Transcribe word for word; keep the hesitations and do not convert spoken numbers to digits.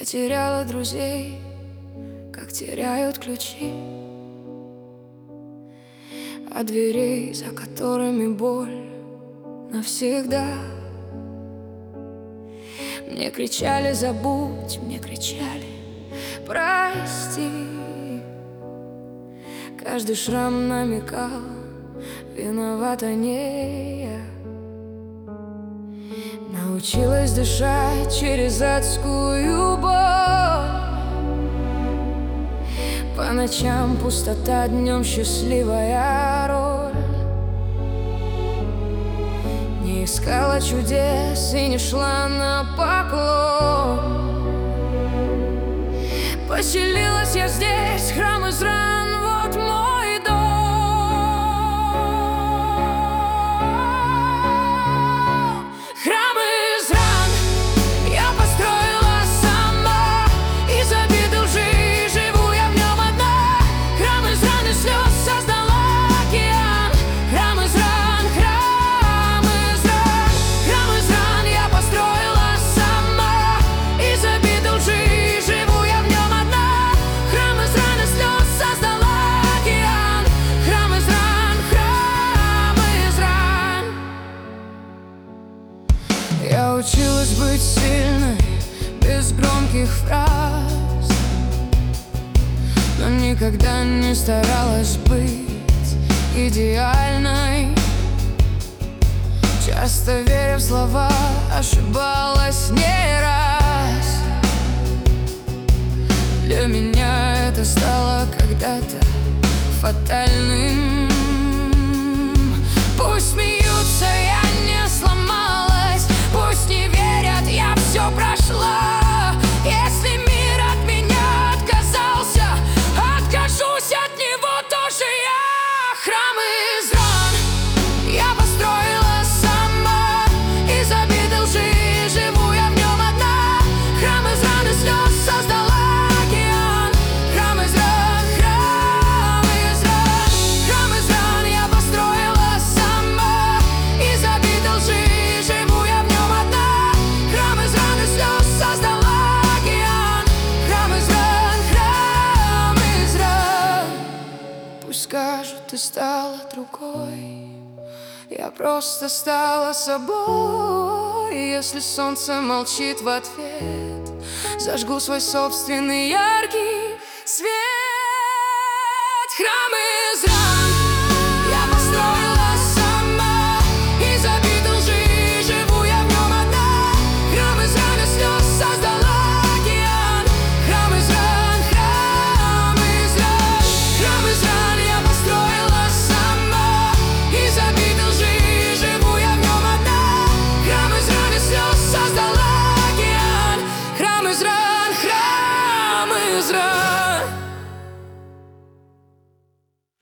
Потеряла друзей, как теряют ключи от дверей, за которыми боль навсегда. Мне кричали: забудь, мне кричали: прости. Каждый шрам намекал: виновата не я. Научилась дышать через адскую боль. По ночам пустота, днем счастливая роль. Не искала чудес и не шла на поклон. Поселилась я здесь, храм из ран, вот мой дом. Храм из ран я построила сама, из обид и лжи живу я в нем одна. Храм из ран и слез создала океан. Храм из ран, храм из ран, храм из ран я построила сама, из обид и лжи живу я в нем одна. Храм из ран и слез создала океан. Храм из ран, храм из ран. Я училась быть сильной без громких фраз, но никогда не старалась быть идеальной. Часто веря в слова, ошибалась не раз. Для меня это стало когда-то фатальным. Пусть смеются, я не сломалась. Пусть не верят, я все прошла. Если мир от меня отказался, откажусь от него тоже я. Храм из ран я построила сама, из обид и лжи живу я в нем одна. Храм из ран и слез создала океан. Храм из ран, храм из ран, храм из ран я построила сама, из обид и лжи живу я в нем одна. Храм из ран и слез создала океан. Храм из ран, храм из ран. Пусть скажут, ты стала другой, я просто стала собой. Если солнце молчит в ответ, зажгу свой собственный яркий